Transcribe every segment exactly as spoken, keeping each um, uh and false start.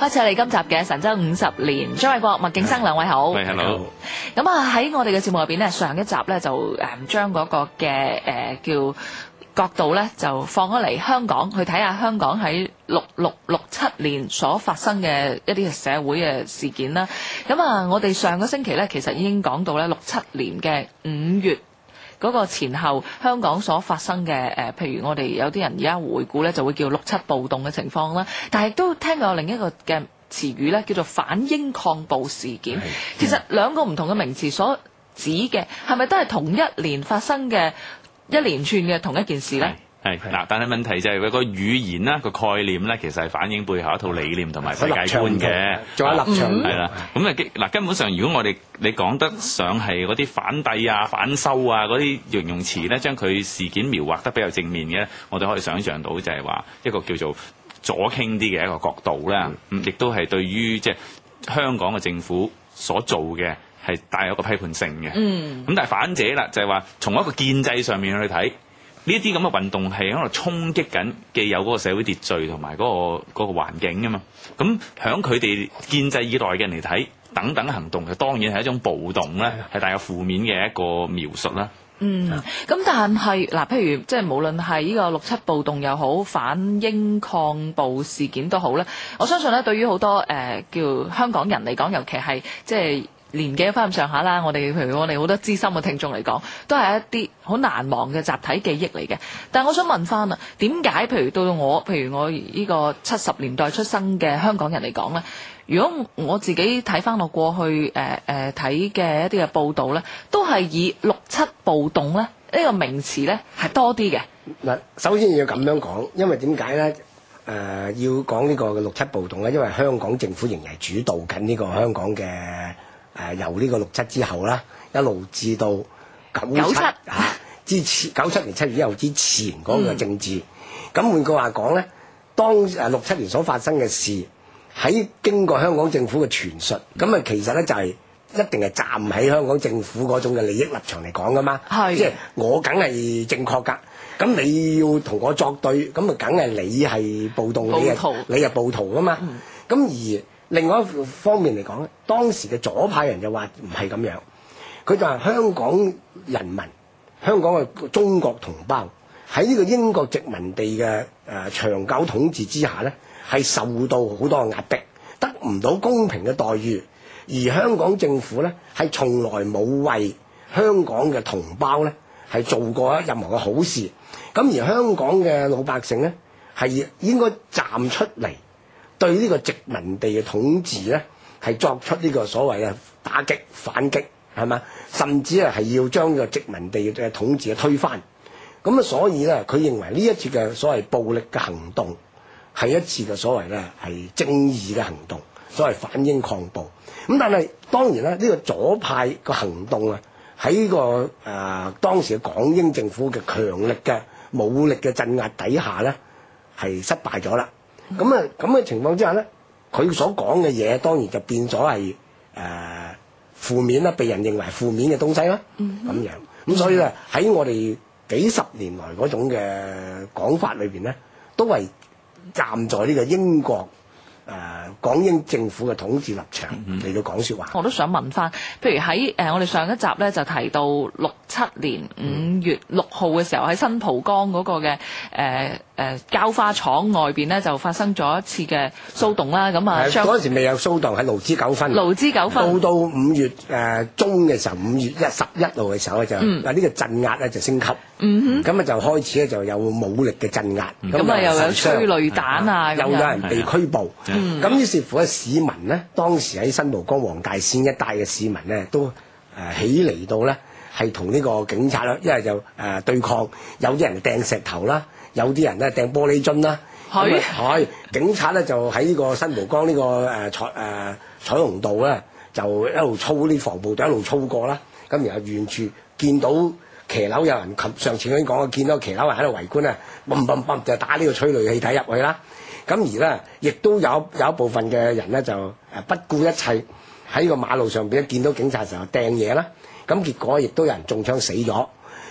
開始我哋今集嘅神州五十年，張偉國、麥景生兩位好。 喂 ，hello。 咁啊喺我哋嘅節目入邊咧，上一集咧就誒將嗰個嘅誒、呃、叫角度咧就放咗嚟香港去睇下香港喺六六六七年所發生嘅一啲社會嘅事件啦。咁啊，我哋上個星期咧其實已經講到咧六七年嘅五月。嗰個前後香港所發生嘅誒、呃，譬如我哋有啲人而家回顧咧，就會叫六七暴動嘅情況啦。但係都聽過有另一個嘅詞語咧，叫做反英抗暴事件。其實兩個唔同嘅名詞所指嘅係咪都係同一年發生嘅一連串嘅同一件事咧？ 係嗱，但係問題就係佢個語言啦、個概念咧，其實係反映背後一套理念同埋世界觀嘅， 仲有立場係啦。咁啊，嗱根本上，如果我哋你講得上係嗰啲反帝啊、反修啊嗰啲形容詞咧，將佢事件描畫得比較正面嘅，我哋可以想像到就係話一個叫做左傾啲嘅一個角度啦。咁亦都係對於即係香港嘅政府所做嘅係帶有一個批判性嘅。嗯。咁但係反者啦，就係話從一個建制上面去睇。呢啲咁嘅運動係喺度衝擊緊既有嗰個社會秩序同埋嗰個嗰個環境啊嘛，咁響佢哋建制以內嘅人嚟睇，等等行動，就當然係一種暴動咧，係帶有負面嘅一個描述啦。 嗯，咁但係嗱，譬如即係無論係呢個六七暴動又好，反英抗暴事件都好咧，我相信咧對於好多誒、呃、叫香港人嚟講，尤其係即係。年紀翻咁上下啦，我哋譬如我哋好多資深嘅聽眾嚟講，都係一啲好難忘嘅集體記憶嚟嘅。但係我想問翻啊，點解譬如到我，譬如我呢個七十年代出生嘅香港人嚟講咧，如果我自己睇翻我過去誒誒睇嘅一啲嘅報導咧，都係以六七暴動咧呢、呢個名詞咧係多啲嘅。 嗱，首先要咁樣講，因為點解咧？誒、呃，要講呢個六七暴動咧，因為香港政府仍然係主導緊呢個香港嘅。誒、呃、由呢個六七之後啦，一路至到九七嚇之前，九七年七月一號之前嗰個政治。咁、嗯、換句話講咧，當誒六七年所發生嘅事，喺經過香港政府嘅傳述，咁啊其實咧就係、是、一定係站喺香港政府嗰種嘅利益立場嚟講噶嘛。係，即係我梗係正確㗎。咁你要同我作對，咁啊梗係你係暴動，你係你係暴徒㗎嘛。咁、嗯、而另外一方面嚟講咧，當時嘅左派人就話唔係咁樣，佢就係香港人民、香港嘅中國同胞喺呢個英國殖民地嘅誒、呃、長久統治之下咧，係受到好多壓迫，得唔到公平嘅待遇，而香港政府咧係從來冇為香港嘅同胞咧係做過任何嘅好事，咁而香港嘅老百姓咧係應該站出嚟。對呢個殖民地嘅統治咧，係作出呢個所謂嘅打擊、反擊，係嘛？甚至啊係要將呢個殖民地嘅統治嘅推翻。咁啊，所以咧，佢認為呢一次嘅所謂暴力嘅行動係一次嘅所謂咧係正義嘅行動，所謂反英抗暴。咁但係當然啦，呢、這個左派嘅行動啊，喺呢、這個誒、呃、當時嘅港英政府嘅強力嘅武力嘅鎮壓底下咧，係失敗咗啦。咁啊，咁嘅情況之下咧，佢所講嘅嘢當然就變咗係誒負面啦，被人認為負面嘅東西啦，咁、mm-hmm. 樣。咁所以咧喺我哋幾十年來嗰種嘅講法裏邊咧，都係站在呢個英國誒、呃、港英政府嘅統治立場嚟到講説話。 我都想問翻，譬如喺誒、呃、我哋上一集咧就提到六七年五月六號嘅時候喺新蒲崗嗰個嘅誒誒膠花廠外邊咧就發生咗一次嘅騷動啦。咁啊，嗰陣時未有騷動，係勞資糾紛。勞資糾紛。到到五月誒、呃、中嘅時候，五月一十一號嘅時候咧就嗱呢、嗯、個鎮壓咧就升級。嗯哼。咁啊就開始咧就有武力嘅鎮壓。咁、嗯、啊又有催淚彈啊，又有人被拘捕。咁、嗯、於是乎嘅市民咧，當時喺新蒲崗黃大仙一帶嘅市民咧，都誒、呃、起嚟到咧，係同呢個警察啦，一係就誒、呃、對抗，有啲人掟石頭啦，有啲人咧掟玻璃樽啦，係係警察咧就喺呢個新蒲崗呢個誒彩誒彩虹道咧，就一路操啲防暴隊一路操過啦，咁然後遠處見到騎樓有人，上次已經講，見到騎樓人喺度圍觀啊，嘣嘣嘣就打呢個催淚氣體入去啦。咁而咧，亦都有有一部分嘅人咧，就誒不顧一切喺個馬路上邊見到警察嘅時候掟嘢啦。咁結果亦都有人中槍死咗。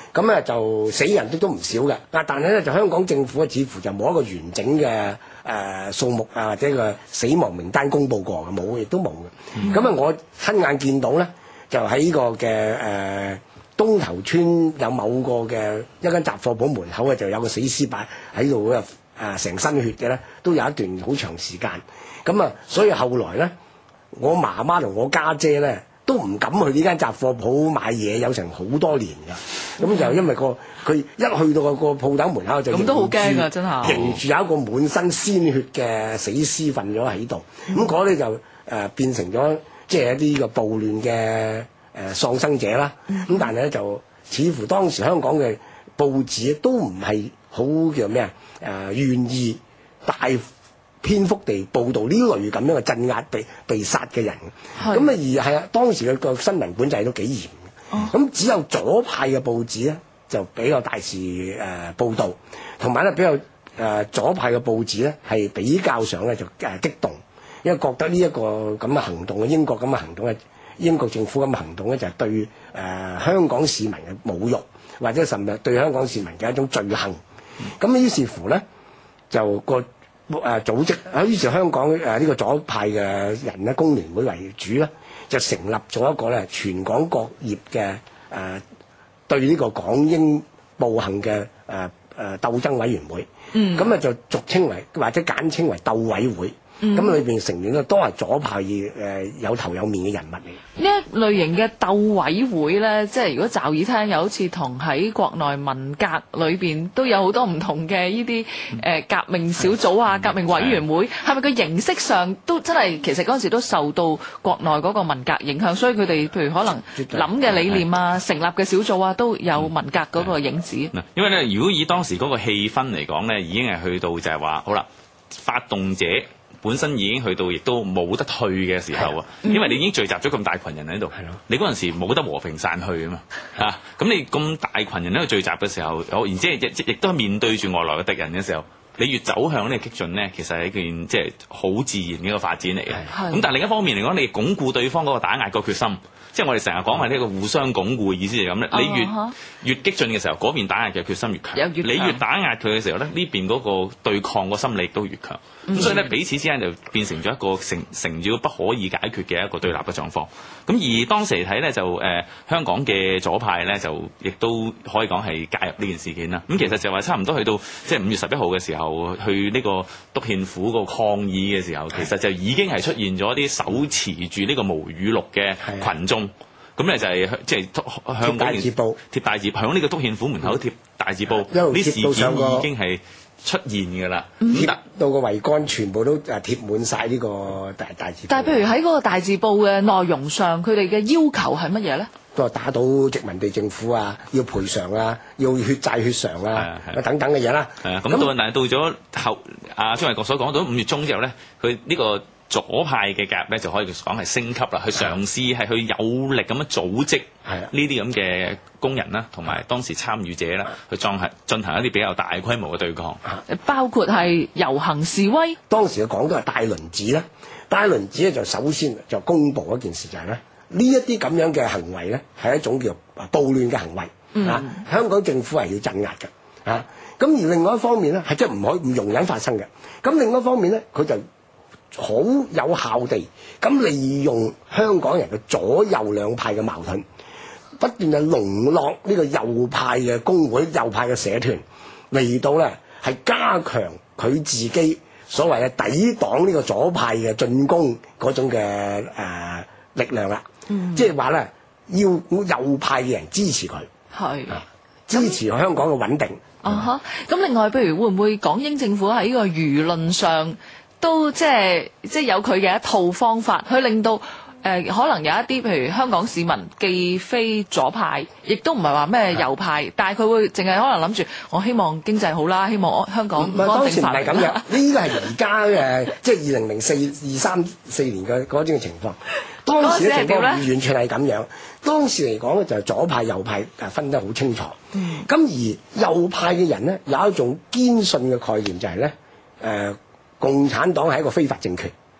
咁咧就死人都都唔少嘅。啊，但係咧就香港政府似乎就冇一個完整嘅誒、呃、數目啊，或者個死亡名單公佈過嘅，冇，亦都冇嘅。咁啊、嗯，我親眼見到咧，就喺呢個嘅誒、呃、東頭村有某個嘅一間雜貨鋪門口啊，就有個死屍擺喺度啊，誒成身血嘅咧，都有一段好長時間。咁啊，所以後來咧，我媽媽同我家姐咧，都唔敢去呢間雜貨鋪買嘢，有成好多年㗎。咁就因為個佢一去到個個鋪頭門口就咁都好驚啊！真係迎住有一個滿身鮮血嘅死屍瞓咗喺度。咁嗰啲就誒、呃、變成咗即係一啲個暴亂嘅誒喪生者啦。咁但係咧就似乎當時香港嘅報紙都唔係好叫咩啊誒願意大篇幅地報導呢類咁樣嘅鎮壓被被殺嘅人，咁啊而係啊當時嘅個新聞管制都幾嚴嘅，咁、哦、只有左派嘅報紙咧就比較大肆誒、呃、報導，同埋咧比較誒、呃、左派嘅報紙咧係比較上咧就誒、呃、激動，因為覺得呢一個咁嘅行動，英國咁嘅行動咧，英國政府咁嘅行動咧就係、是、對誒、呃、香港市民嘅侮辱，或者甚至對香港市民嘅一種罪行，咁、嗯、於是乎咧就個。誒、呃、組織啊，於是香港誒呢、呃這個左派嘅人咧，工聯會為主咧，就成立咗一個咧全港各業嘅誒、呃、對呢個港英暴行嘅誒誒鬥爭委員會，嗯，咁啊就俗稱為或者簡稱為鬥委會。咁裏邊成員咧都係左派誒、呃、有頭有面嘅人物嚟。 呢一類型嘅鬥委會咧，即係如果驟耳聽，又好似同喺國內文革裏邊都有好多唔同嘅呢啲誒革命小組啊、革命委員會，係咪個形式上都真係其實嗰陣時都受到國內嗰個文革影響，所以佢哋譬如可能諗嘅理念啊、成立嘅小組啊，都有文革嗰個影子。 嗱，因為咧，如果以當時嗰個氣氛嚟講咧，已經係去到就係話，好啦，發動者本身已經去到，亦都冇得退嘅時候啊！因為你已經聚集咗咁大群人喺度，你嗰陣時冇得和平散去啊嘛嚇！咁你咁大群人喺度聚集嘅時候，然之後亦亦都係面對住外來嘅敵人嘅時候，你越走向呢個激進咧，其實係一件即係好自然嘅一個發展嚟嘅。咁但係另一方面嚟講，你鞏固對方嗰個打壓個決心。即係我哋成日講係呢個互相鞏固嘅意思係咁咧，你越、uh huh. 越激進嘅時候，嗰邊打壓嘅決心越強；越你越打壓佢嘅時候咧，呢邊嗰個對抗個心理亦都越強。咁、mm hmm. 所以咧，彼此之間就變成咗一個成成咗不可以解決嘅一個對立嘅狀況。咁而當時嚟睇咧，就誒、呃、香港嘅左派咧，就亦都可以講係介入呢件事件啦。咁其實就話差唔多去到即係五月十一號嘅時候，去呢個督憲府個抗議嘅時候，其實就已經係出現咗啲手持住呢個毛語錄嘅群眾。咁咧就係即係香港貼大字報，貼大字響呢個督憲府門口貼大字報，呢事件已經係出現㗎啦。 貼到個桅杆全部都誒貼滿晒呢個大大字報。 但係譬如喺嗰個大字報嘅內容上，佢哋嘅要求係乜嘢咧？ 都係打倒殖民地政府啊，要賠償啊，要血債血償啊，等等嘅嘢啦。 係啊，咁到但係到咗後，阿張衛國所講到五月中之後咧，佢呢個左派嘅夾咧就可以講係升級啦，去嘗試係去有力咁樣組織呢啲咁嘅工人啦，同埋當時參與者啦，去進行進行一啲比較大規模嘅對抗， 包括係遊行示威。當時嘅講都係戴麟趾啦，戴麟趾咧就首先就公佈一件事就係、是、咧，呢一啲咁樣嘅行為咧係一種叫暴亂嘅行為、嗯、啊，香港政府係要鎮壓嘅啊，咁而另外一方面咧係即係唔可以唔容忍發生嘅，咁另外一方面咧佢就好有效地咁利用香港人嘅左右兩派嘅矛盾，不斷係籠絡呢個右派嘅工會、右派嘅社團嚟到咧，係加強佢自己所謂嘅抵擋呢個左派嘅進攻嗰種嘅誒、呃、力量啦。嗯、即係話咧，要右派嘅人支持佢，係是、啊、支持香港嘅穩定。啊哈！咁另外，譬如會唔會港英政府喺呢個輿論上都即係即係有佢嘅一套方法，去令到誒、呃、可能有一啲譬如香港市民既非左派，亦都唔係話咩右派，是但係佢會淨係可能諗住我希望經濟好啦，希望香港安定發展。當時唔係咁樣，呢個係而家嘅即係二零零四二三四年嘅嗰種嘅情況。當時嘅情況唔完全係咁樣。當時嚟講咧，就係左派右派誒分得好清楚。咁、嗯、而右派嘅人咧有一種堅信嘅概念就係咧誒。共產黨係一個非法政權，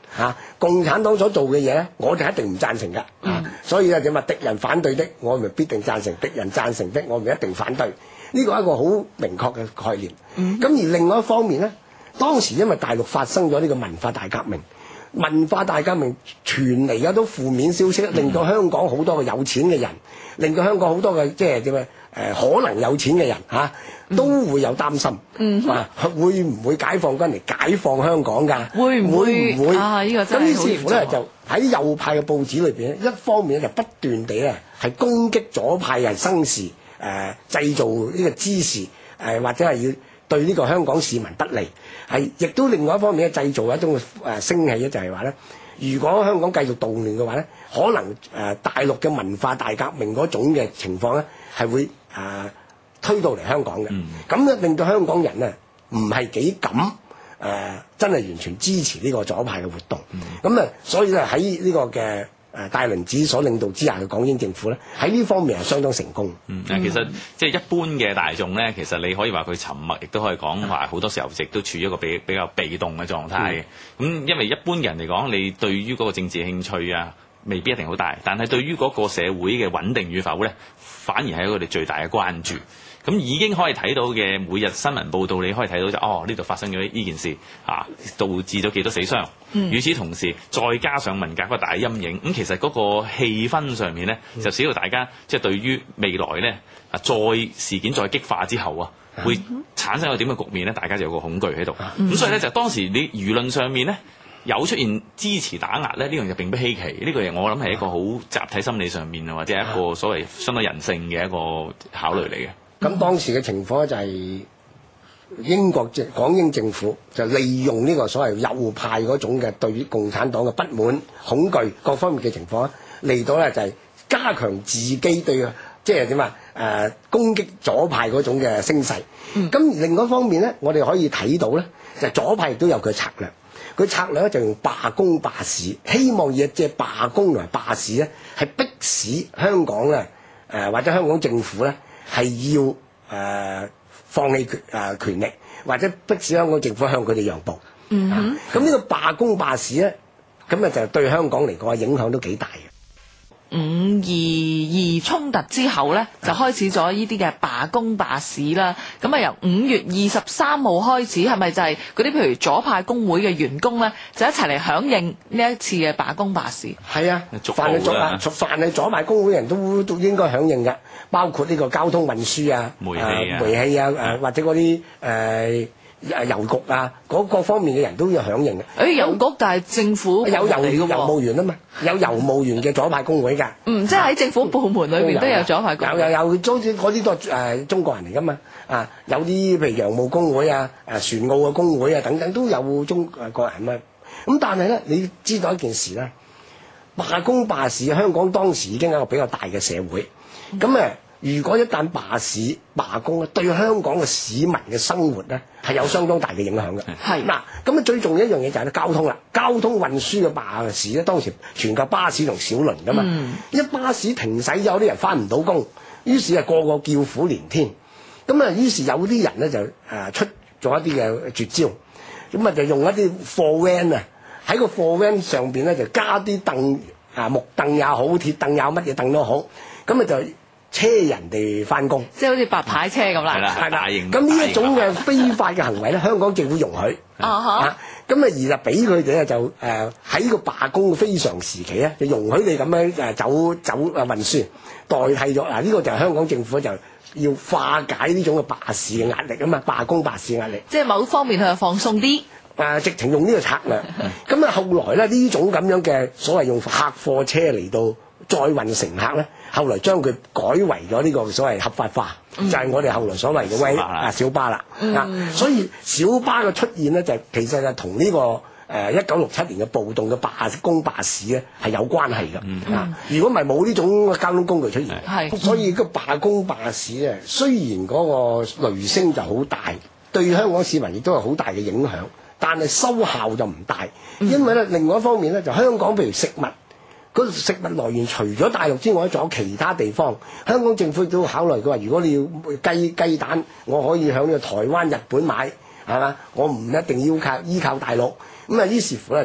嚇、啊，共產黨所做嘅嘢咧，我哋一定唔贊成㗎。啊嗯、 所以咧點啊？敵人反對的，我咪必定贊成；敵人贊成的，我咪一定反對。呢個係一個好明確嘅概念。咁、嗯、而另外一方面咧，當時因為大陸發生咗呢個文化大革命。文化大革命傳嚟嘅都負面消息，令到香港好多嘅有錢嘅人，令到香港好多嘅即係點啊？誒可能有錢嘅人嚇、啊、都會有擔心，嗯、啊會唔會解放軍嚟解放香港㗎？ 會唔會？ 會唔會啊？呢、這個真係好嚴重。咁於是乎咧，就喺右派嘅報紙裏邊咧，一方面咧就不斷地咧係攻擊左派係生事，誒、呃、製造呢個滋事，誒、呃、或者係要對呢個香港市民不利，係亦都另外一方面咧製造一種誒聲氣咧，就係話咧，如果香港繼續動亂嘅話咧，可能誒、呃、大陸嘅文化大革命嗰種嘅情況咧係會誒、呃、推到嚟香港嘅，咁咧、嗯、令到香港人咧唔係幾敢誒、呃、真係完全支持呢個左派嘅活動，咁啊、嗯，所以咧喺呢個嘅誒戴麟趾所領導之下嘅港英政府咧，喺呢方面係相當成功。 嗯，其實即係一般嘅大眾咧，其實你可以話佢沉默，亦都可以講話好多時候亦都處於一個比比較被動嘅狀態嘅。咁、嗯、因為一般人嚟講，你對於嗰個政治興趣啊，未必一定好大，但係對於嗰個社會嘅穩定與否咧，反而係佢哋最大嘅關注。咁已經可以睇到嘅每日新聞報導，你可以睇到就哦呢度發生咗呢件事嚇、啊，導致咗幾多死傷。嗯。與此同時，再加上文革嗰個大陰影，咁、嗯、其實嗰個氣氛上面咧，就使到大家即係、就是、對於未來咧啊，再事件再激化之後啊，會產生一個點嘅局面咧，大家就有個恐懼喺度。咁、嗯、所以咧就當時你輿論上面咧有出現支持打壓咧，呢樣嘢並不稀奇。呢、這個嘢我諗係一個好集體心理上面啊，或者係一個所謂相當人性嘅一個考慮嚟嘅。咁當時嘅情況就係英國政港英政府就利用呢個所謂右派嗰種嘅對於共產黨嘅不滿、恐懼各方面嘅情況嚟到咧就係加強自己對即係點啊誒攻擊左派嗰種嘅聲勢。咁、嗯、另外一方面咧，我哋可以睇到咧，就係、左派亦都有佢策略。佢策略咧就用罷工罷市，希望以借罷工同埋罷市咧係迫使香港咧誒、呃、或者香港政府咧。係要誒、呃、放棄權誒、呃、權力，或者迫使香港政府向佢哋讓步。嗯哼，咁呢、啊、個罷工罷市咧，咁啊就對香港嚟講影響都幾大嘅。五二二衝突之後咧，就開始咗呢啲嘅罷工罷市啦。咁啊，由五月二十三號開始，係咪就係嗰啲譬如左派工會嘅員工咧，就一齊嚟響應呢一次嘅罷工罷市？係啊，凡係左啊，凡係左派工會人都都應該響應嘅，包括呢個交通運輸啊、煤氣啊、煤氣啊，誒、呃、或者嗰啲誒。呃誒郵局啊，嗰各方面嘅人都要響應嘅。誒、欸、郵局但係政府有郵郵務員啊嘛，有郵務員嘅左派工會㗎。嗯，即係喺政府部門裏邊都有左派工會。有有有，好似嗰啲都係誒中國人嚟㗎嘛。啊，有啲譬如洋務工會啊、誒船澳嘅工會啊等等都有中國人啊。咁但係咧，你知道一件事咧，罷工罷市，香港當時已經係一個比較大嘅社會。咁誒、嗯。如果一旦罷市罷工咧，對香港嘅市民嘅生活咧係有相當大嘅影響嘅。係嗱，咁啊最重要一樣嘢就係咧交通啦，交通運輸嘅罷市咧，當時全靠巴士同小輪噶嘛。嗯、一巴士停駛有啲人翻唔到工，於是啊個個叫苦連天。咁啊，於是有啲人咧就誒出咗一啲嘅絕招，咁啊就用一啲貨 van 啊，喺個貨 van 上邊咧就加啲凳啊，木凳也好，鐵凳也好，乜嘢凳都好，咁啊就車人哋翻工，即係好似白牌車咁啦，係啦，咁呢一種嘅非法嘅行為咧，香港政府容許啊，咁啊而就俾佢哋咧就誒喺個罷工非常時期咧，就容許你咁樣誒走走啊運輸，代替咗嗱呢個就係香港政府就要化解呢種嘅罷市嘅壓力啊嘛，罷工罷市壓力，即係某方面佢係放鬆啲，誒直情用呢個策略，咁啊後來咧呢種咁樣嘅所謂用客貨車嚟到再運乘客咧。後來將佢改為咗呢個所謂合法化，嗯、就係我哋後來所謂嘅威啊小巴啦。嗯、啊，所以小巴嘅出現咧，就其實係同呢個誒一九六七年嘅暴動嘅罷工罷市咧係有關係嘅。嗯、啊，如果唔係冇呢種交通工具出現，係、嗯，所以個罷工罷市咧，雖然嗰個雷聲就好大，對香港市民亦都係好大嘅影響，但係收效就唔大，因為咧另外一方面咧，就香港譬如食物。嗰食物來源除咗大陸之外，仲有其他地方。香港政府亦都考慮，佢話如果你要雞雞蛋，我可以響呢個台灣、日本買，係嘛？我唔一定要靠依靠大陸。咁啊，於是乎咧就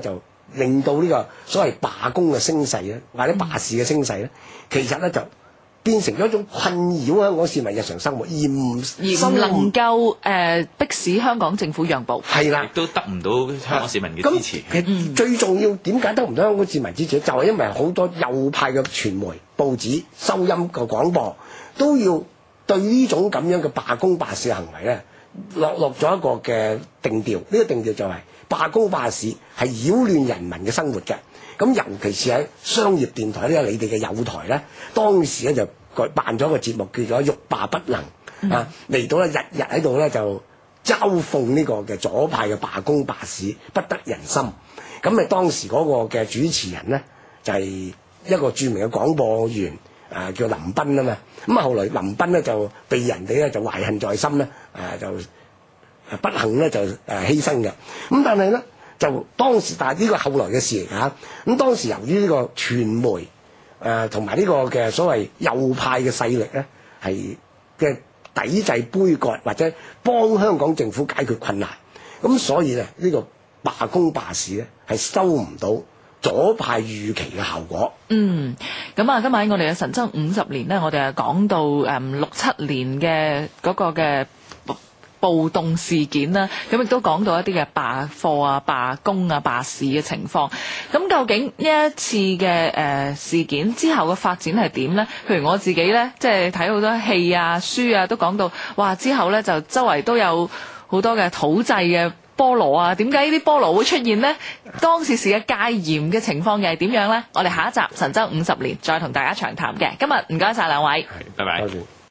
令到呢個所謂罷工嘅聲勢咧，或者罷市嘅聲勢咧，其實咧就變成咗一種困擾香港市民日常生活，而唔而唔能夠誒、呃、迫使香港政府讓步。 係啦， 亦都得唔到香港市民嘅支持。 其實最重要點解得唔到香港市民支持？就係、是、因為好多右派嘅傳媒、報紙、收音嘅廣播都要對呢種咁樣嘅罷工罷市嘅行為咧，落落咗一個嘅定調。呢、這個定調就係、是、罷工罷市係擾亂人民嘅生活嘅。咁尤其是喺商業電台呢，你哋嘅友台咧，當時咧就辦咗個節目叫做《欲罷不能》嗯、啊，嚟到咧日日喺度咧就嘲諷呢個嘅左派嘅罷工罷市不得人心。咁咪當時嗰個嘅主持人咧就係、是、一個著名嘅廣播員啊，叫林彬啊嘛。咁啊後來林彬咧就被人哋咧就懷恨在心咧，啊就不幸咧就誒犧牲嘅。咁但係咧就當時，但係呢個後來嘅事嚟嚇。咁當時由於呢個傳媒誒同埋呢個嘅所謂右派嘅勢力咧，係嘅抵制杯葛或者幫香港政府解決困難，咁所以咧呢個罷工罷市咧係收唔到左派預期嘅效果。 嗯，咁啊，今日喺我哋嘅神州五十年咧，我哋啊講到誒六七年嘅嗰個嘅暴動事件啦，咁亦都講到一啲嘅罷課啊、罷工啊、罷市嘅情況。咁究竟呢一次嘅誒、呃、事件之後嘅發展係點呢？譬如我自己呢，即係睇好多戲啊、書啊，都講到哇，之後呢就周圍都有好多嘅土製嘅菠蘿啊。點解呢啲菠蘿會出現呢？當時時嘅戒嚴嘅情況又係點樣呢？我哋下一集神州五十年再同大家長談嘅。今日唔該晒兩位， 拜拜。